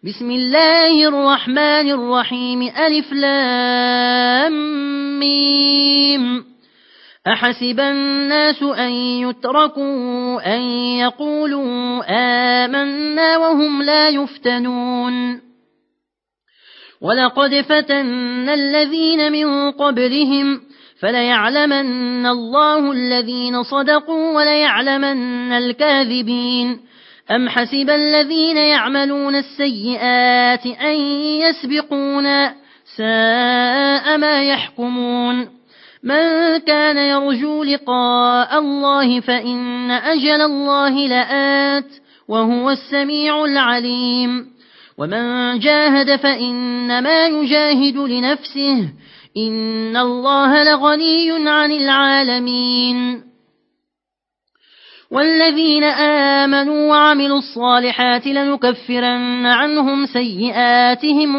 بسم الله الرحمن الرحيم ألف لام ميم. أحسب الناس أن يتركوا أن يقولوا آمنا وهم لا يفتنون ولقد فتنا الذين من قبلهم فليعلمن الله الذين صدقوا وليعلمن الكاذبين. أم حسب الذين يعملون السيئات أن يسبقونا ساء ما يحكمون. من كان يرجو لقاء الله فإن أجل الله لآت وهو السميع العليم. ومن جاهد فإنما يجاهد لنفسه إن الله لغني عن العالمين. والذين آمنوا وعملوا الصالحات لنكفرن عنهم سيئاتهم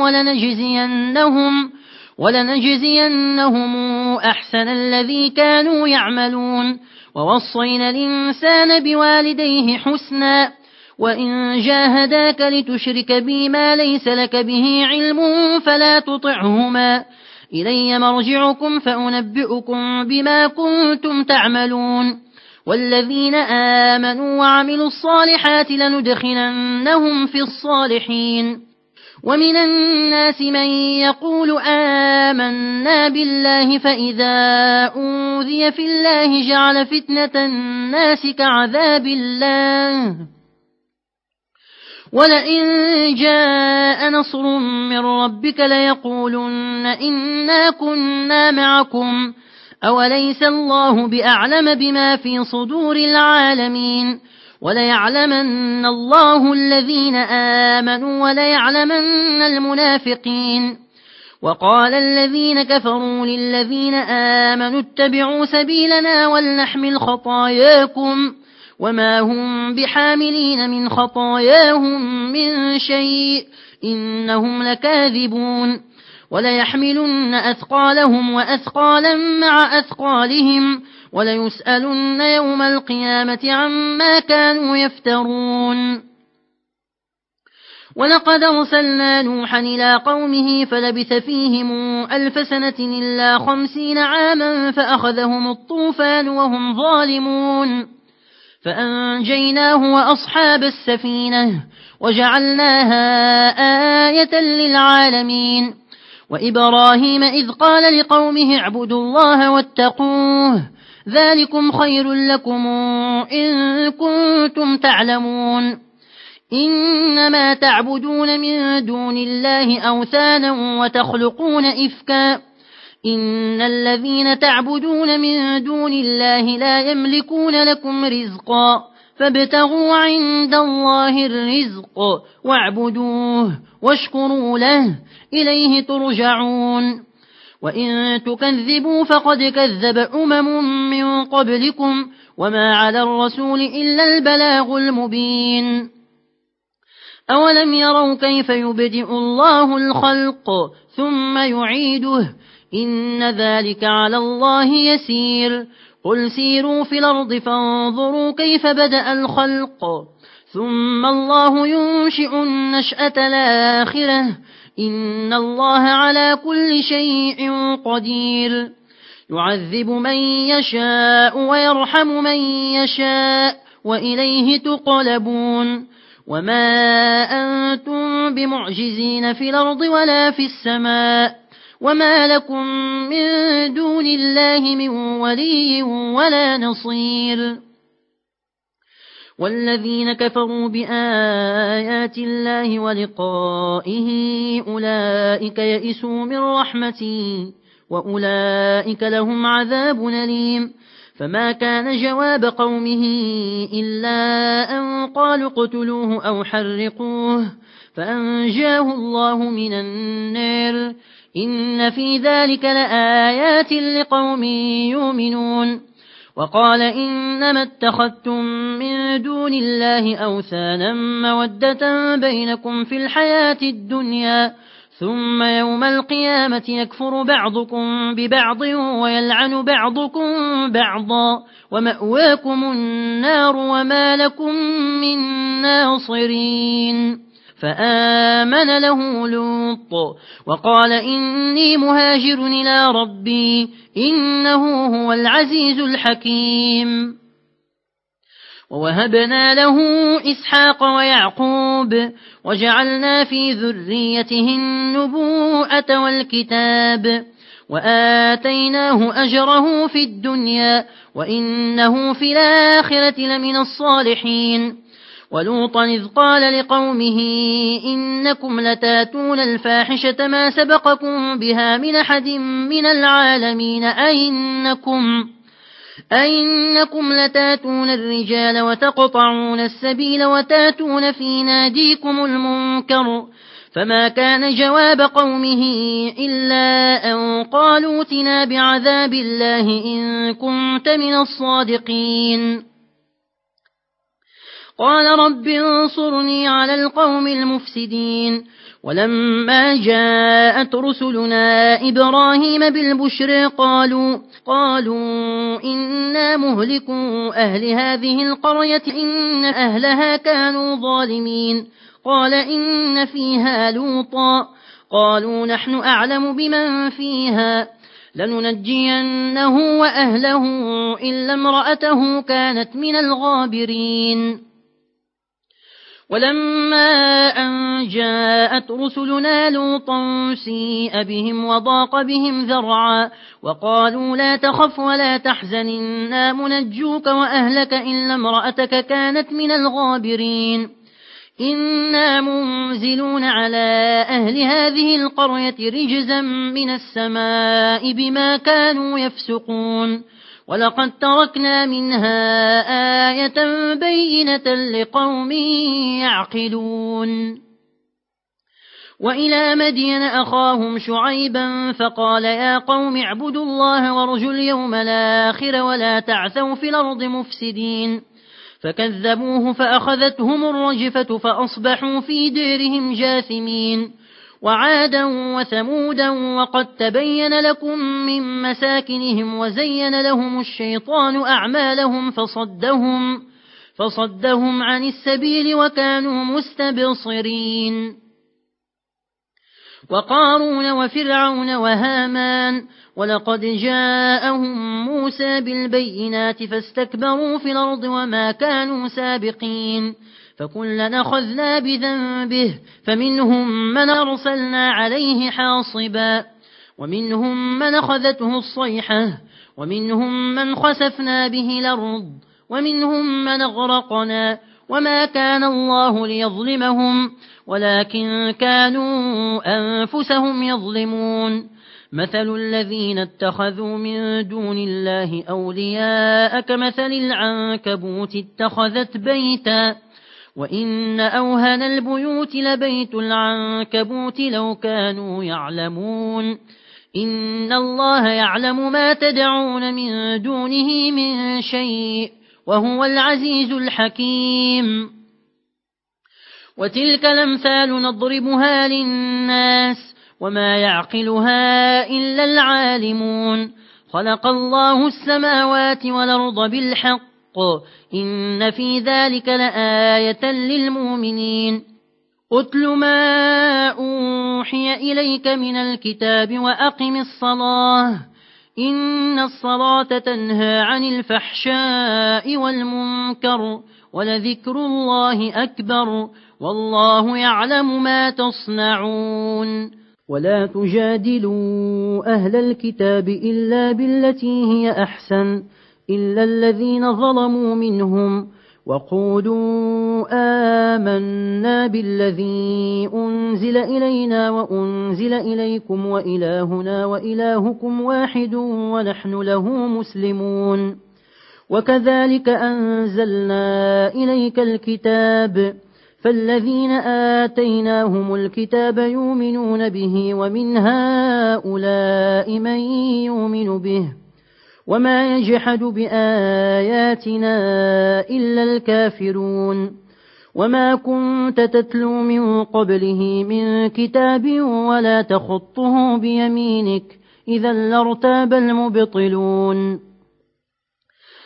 ولنجزينهم أحسن الذي كانوا يعملون. ووصينا الإنسان بوالديه حسنا وإن جاهداك لتشرك بي ما ليس لك به علم فلا تطعهما إلي مرجعكم فأنبئكم بما كنتم تعملون. والذين آمنوا وعملوا الصالحات لندخلنهم في الصالحين. ومن الناس من يقول آمنا بالله فإذا أوذي في الله جعل فتنة الناس كعذاب الله ولئن جاء نصر من ربك ليقولن إنا كنا معكم أوليس الله بأعلم بما في صدور العالمين. وليعلمن الله الذين آمنوا وليعلمن المنافقين. وقال الذين كفروا للذين آمنوا اتبعوا سبيلنا ولنحمل خطاياكم وما هم بحاملين من خطاياهم من شيء إنهم لكاذبون. وليحملن أثقالهم وأثقالا مع أثقالهم وليسألن يوم القيامة عما كانوا يفترون. ولقد أرسلنا نوحا إلى قومه فلبث فيهم 1000 سنة إلا 50 عاما فأخذهم الطوفان وهم ظالمون فأنجيناه وأصحاب السفينة وجعلناها آية للعالمين. وإبراهيم إذ قال لقومه اعبدوا الله واتقوه ذلكم خير لكم إن كنتم تعلمون. إنما تعبدون من دون الله أوثانا وتخلقون إفكا إن الذين تعبدون من دون الله لا يملكون لكم رزقا فابتغوا عند الله الرزق واعبدوه واشكروا له إليه ترجعون. وإن تكذبوا فقد كذب من قبلكم وما على الرسول إلا البلاغ المبين. أولم يروا كيف يبدئ الله الخلق ثم يعيده إن ذلك على الله يسير. قل سيروا في الأرض فانظروا كيف بدأ الخلق ثم الله ينشئ النشأة الآخرة إن الله على كل شيء قدير. يعذب من يشاء ويرحم من يشاء وإليه تقلبون. وما أنتم بمعجزين في الأرض ولا في السماء وما لكم من دون الله من ولي ولا نصير. والذين كفروا بآيات الله ولقائه أولئك يئسوا من رحمتي وأولئك لهم عذاب أليم. فما كان جواب قومه إلا أن قالوا اقتلوه أو حرقوه فأنجاه الله من النار إن في ذلك لآيات لقوم يؤمنون. وقال إنما اتخذتم من دون الله أوثانا مودة بينكم في الحياة الدنيا ثم يوم القيامة يكفر بعضكم ببعض ويلعن بعضكم بعضا ومأواكم النار وما لكم من ناصرين. فآمن له لوط وقال إني مهاجر إلى ربي إنه هو العزيز الحكيم. ووهبنا له إسحاق ويعقوب وجعلنا في ذريته النبوءة والكتاب وآتيناه أجره في الدنيا وإنه في الآخرة لمن الصالحين. ولوطا إذ قال لقومه إنكم لتاتون الفاحشة ما سبقكم بها من أحد من العالمين أئنكم لتاتون الرجال وتقطعون السبيل وتاتون في ناديكم المنكر. فما كان جواب قومه إلا أن قالوا ائتنا بعذاب الله إن كنت من الصادقين. قال رب انصرني على القوم المفسدين. ولما جاءت رسلنا إبراهيم بالبشر قالوا إنا مهلكو أهل هذه القرية إن أهلها كانوا ظالمين. قال إن فيها لوطا. قالوا نحن أعلم بمن فيها لننجينه وأهله إلا امرأته كانت من الغابرين. ولما أن جاءت رسلنا لوطا سيء بهم وضاق بهم ذرعا وقالوا لا تخف ولا تحزن إنا منجوك وأهلك إلا امرأتك كانت من الغابرين. إنا منزلون على أهل هذه القرية رجزا من السماء بما كانوا يفسقون. ولقد تركنا منها آية بينة لقوم يعقلون. وإلى مدين أخاهم شعيبا فقال يا قوم اعبدوا الله وارجوا اليوم الآخر ولا تعثوا في الأرض مفسدين. فكذبوه فأخذتهم الرجفة فأصبحوا في ديرهم جاثمين. وعادا وثمودا وقد تبين لكم من مساكنهم وزين لهم الشيطان أعمالهم فصدهم عن السبيل وكانوا مستبصرين. وقارون وفرعون وهامان ولقد جاءهم موسى بالبينات فاستكبروا في الأرض وما كانوا سابقين. فكلنا أخذنا بذنبه فمنهم من أرسلنا عليه حاصبا ومنهم من أخذته الصيحة ومنهم من خسفنا به الأرض ومنهم من أغرقنا وما كان الله ليظلمهم ولكن كانوا أنفسهم يظلمون. مثل الذين اتخذوا من دون الله أولياء كمثل العنكبوت اتخذت بيتا وإن أوهن البيوت لبيت العنكبوت لو كانوا يعلمون. إن الله يعلم ما تدعون من دونه من شيء وهو العزيز الحكيم. وتلك الأمثال نضربها للناس وما يعقلها إلا العالمون. خلق الله السماوات والأرض بالحق إن في ذلك لآية للمؤمنين. أتل ما أوحي إليك من الكتاب وأقم الصلاة إن الصلاة تنهى عن الفحشاء والمنكر ولذكر الله أكبر والله يعلم ما تصنعون. ولا تجادلوا أهل الكتاب إلا بالتي هي أحسن إلا الذين ظلموا منهم وقولوا آمنا بالذي أنزل إلينا وأنزل إليكم وإلهنا وإلهكم واحد ونحن له مسلمون. وكذلك أنزلنا إليك الكتاب فالذين آتيناهم الكتاب يؤمنون به ومن هؤلاء من يؤمن به وما يجحد بآياتنا إلا الكافرون. وما كنت تتلو من قبله من كتاب ولا تخطه بيمينك إذا لارتاب المبطلون.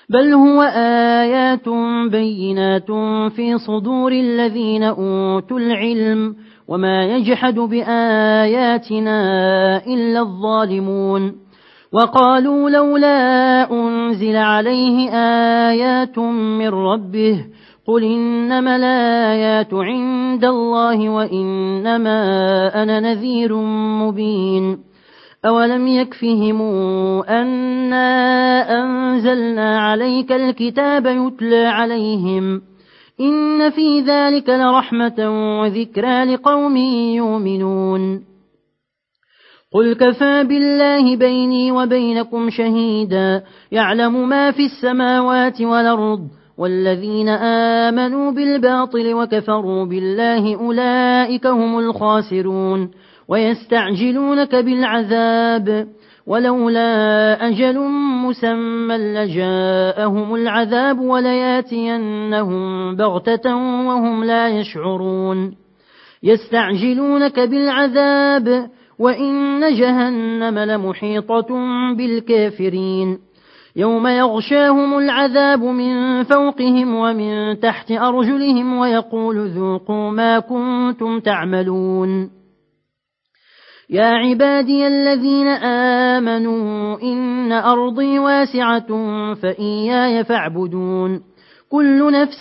بل هو آيات بينات في صدور الذين أوتوا العلم وما يجحد بآياتنا إلا الظالمون وقالوا لولا أنزل عليه آيات من ربه قل إنما الآيات عند الله وإنما أنا نذير مبين أولم يكفهم أنا أنزلنا عليك الكتاب يتلى عليهم إن في ذلك لرحمة وذكرى لقوم يؤمنون قل كفى بالله بيني وبينكم شهيدا يعلم ما في السماوات والأرض والذين آمنوا بالباطل وكفروا بالله أولئك هم الخاسرون ويستعجلونك بالعذاب ولولا أجل مسمى لجاءهم العذاب ولياتينهم بغتة وهم لا يشعرون يستعجلونك بالعذاب وإن جهنم لمحيطة بالكافرين يوم يغشاهم العذاب من فوقهم ومن تحت أرجلهم ويقول ذوقوا ما كنتم تعملون يا عبادي الذين آمنوا إن أرضي واسعة فإياي فاعبدون كل نفس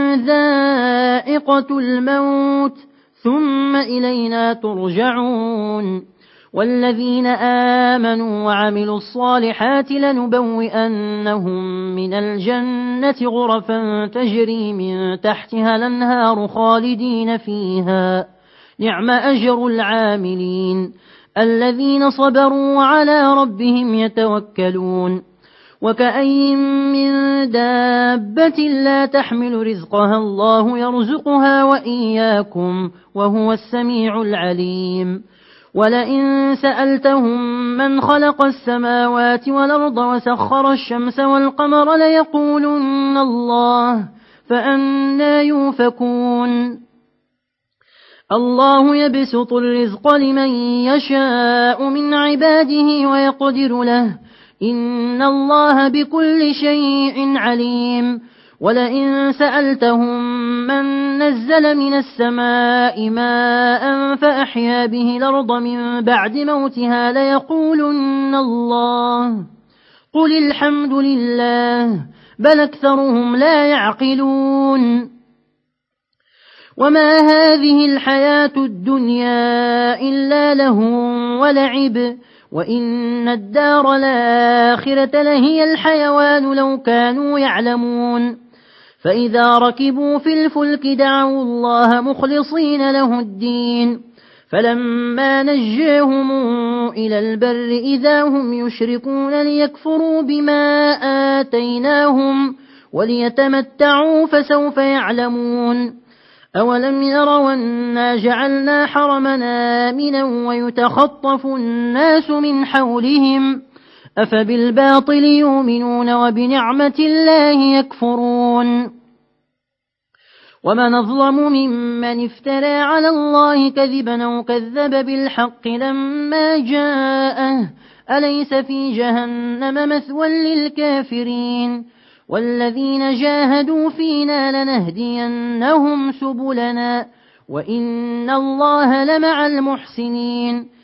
ذائقة الموت ثم إلينا ترجعون والذين آمنوا وعملوا الصالحات لنبوئنهم من الجنة غرفا تجري من تحتها الأنهار خالدين فيها نعم أجر العاملين الذين صبروا وعلى ربهم يتوكلون وكأين من دابة لا تحمل رزقها الله يرزقها وإياكم وهو السميع العليم ولئن سألتهم من خلق السماوات والأرض وسخر الشمس والقمر ليقولن الله فأنى يوفكون الله يبسط الرزق لمن يشاء من عباده ويقدر له إن الله بكل شيء عليم ولئن سألتهم من نزل من السماء ماء فأحيا به الأرض من بعد موتها ليقولن الله قل الحمد لله بل أكثرهم لا يعقلون وما هذه الحياة الدنيا إلا لهو ولعب وإن الدار الآخرة لهي الحيوان لو كانوا يعلمون فإذا ركبوا في الفلك دعوا الله مخلصين له الدين فلما نجاهم إلى البر إذا هم يشركون ليكفروا بما آتيناهم وليتمتعوا فسوف يعلمون أولم يروا أنا جعلنا حرمنا آمنا ويتخطف الناس من حولهم أفبالباطل يؤمنون وبنعمة الله يكفرون ومن أظلم ممن افترى على الله كذبا أو كذب بالحق لما جاءه أليس في جهنم مثوى للكافرين والذين جاهدوا فينا لنهدينهم سبلنا وإن الله لمع المحسنين